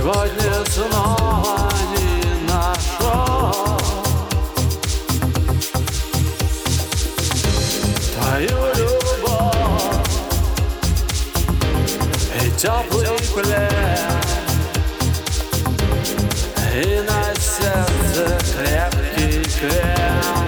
Сегодня снова не нашел твою любовь и теплый плед, и на сердце крепкий крем.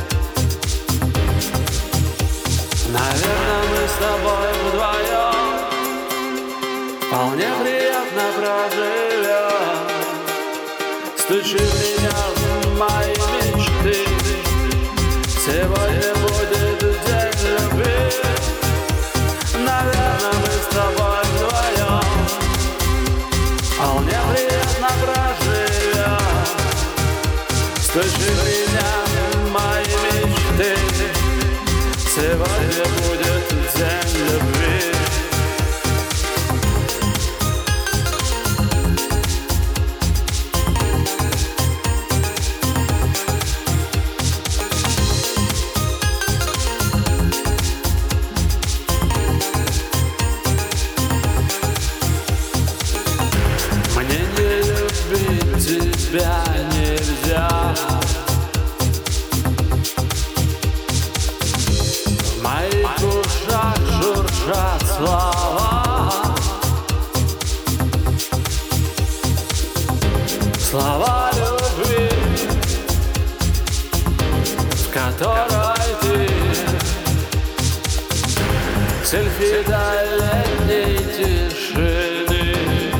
Наверное, мы с тобой вдвоем вполне приятно проживем. Стучи меня в мои мечты, сегодня будет день любви. Наверное, мы с тобой вдвоем вполне приятно проживем. Стучи меня в мои мечты, сегодня будет день любви. Мне не любить тебя нельзя. В моих ушах журчат слова, слова любви, в которой ты селфи до летней тишины.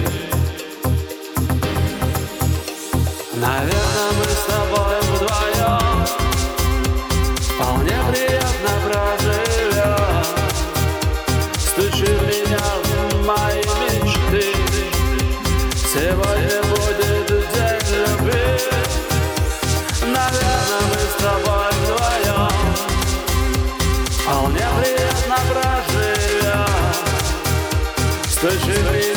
Наверное, мы с тобой вдвоем вполне приятно проживем. Стучи меня в мои мечты, сегодня будет день любви. Наверное, мы с тобой вдвоем вполне приятно проживем. Стучи меня